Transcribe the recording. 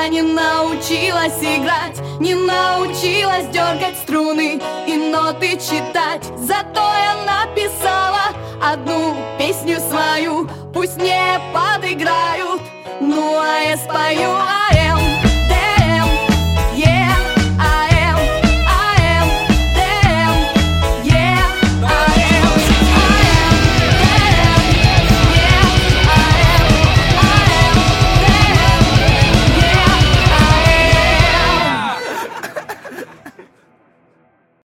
я не научилась играть, не научилась дергать струны и ноты читать. Зато я написала одну песню свою, пусть не подыграют, ну а я спою.